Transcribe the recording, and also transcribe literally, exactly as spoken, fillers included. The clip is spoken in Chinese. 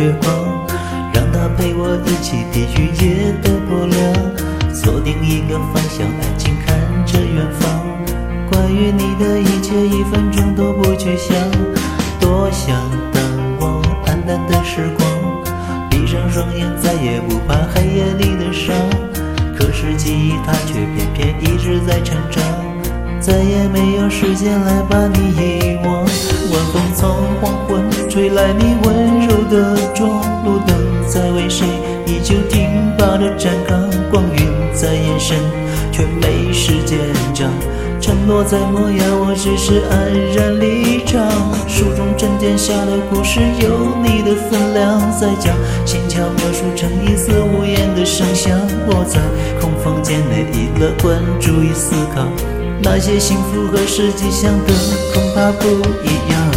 月光，让它陪我一起抵御夜的薄凉，锁定一个方向，安静看着远方。关于你的一切，一分钟都不去想，多想淡忘暗淡的时光，闭上双眼，再也不怕黑夜里的伤。可是记忆它却偏偏一直在成长，再也没有时间来把你遗忘。晚风从黄昏吹来你温柔的妆，路灯在为谁依旧挺拔的站岗，光晕在眼神却没时间长，沉落在摩崖，我只是黯然离场。书中沉淀下的故事有你的分量，在将心桥描述成一丝无言的声响。我在空房间内以乐观主义思考，那些幸福和实际想的恐怕不一样。